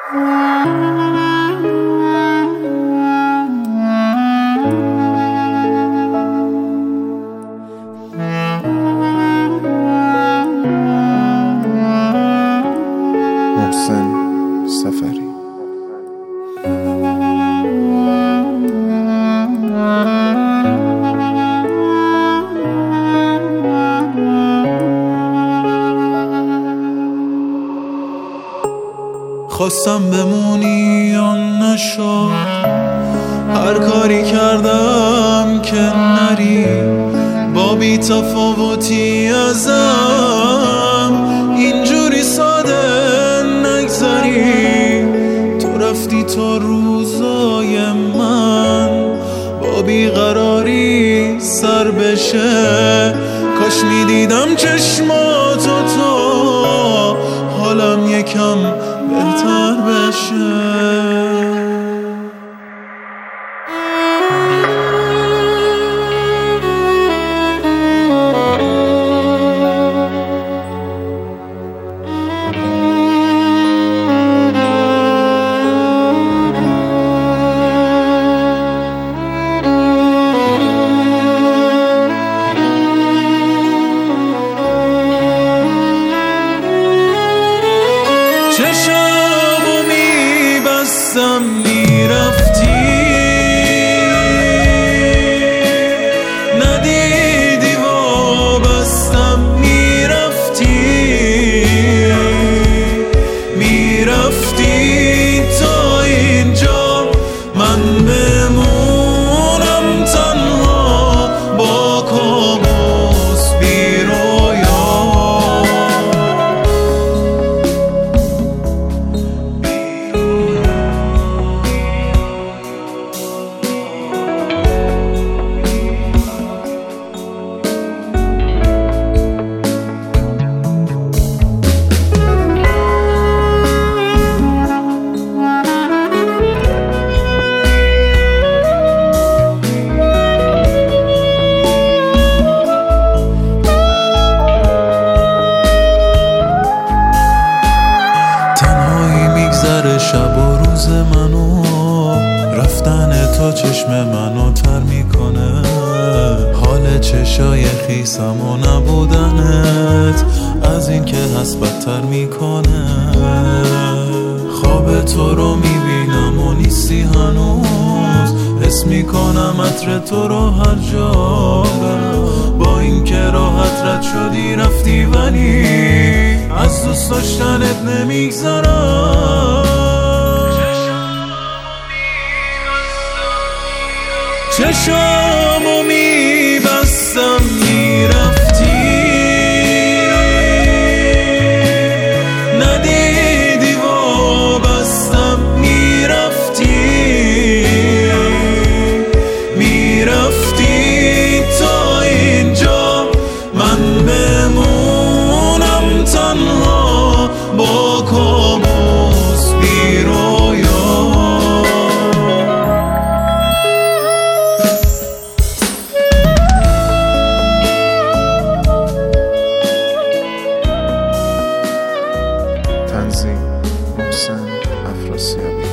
محسن سفری. خواستم بمونی یا نشد، هر کاری کردم که نری، با بی تفاوتی ازم اینجوری ساده نگذری. تو رفتی تا روزای من با بیقراری سر بشه، کاش میدیدم چشماتو تا حالم یکم بهتر بشه. چشمو میبستم میرفتی، ندیدی وابستم میرفتی، میرفتی تا اینجا من بمونم تنها با کابوس بی رویا. شب و روز منو، رفتن تو چشم منو تر میکنه، حال چشای خیسم و نبودنت از این که هست بدتر میکنه. خواب تو رو میبینم و نیستی هنوز، حس میکنم عطر تو رو هر جا برم، با این که راحت رد شدی رفتی ولی از دوست داشتنت نمیگذرم. چشمو میبستم میرفتی، ندیدی وابستم میرفتی، میرفتی تا اینجا من بمونم تنها با کابوس بی رویا. تنظیم محسن افراسیابی.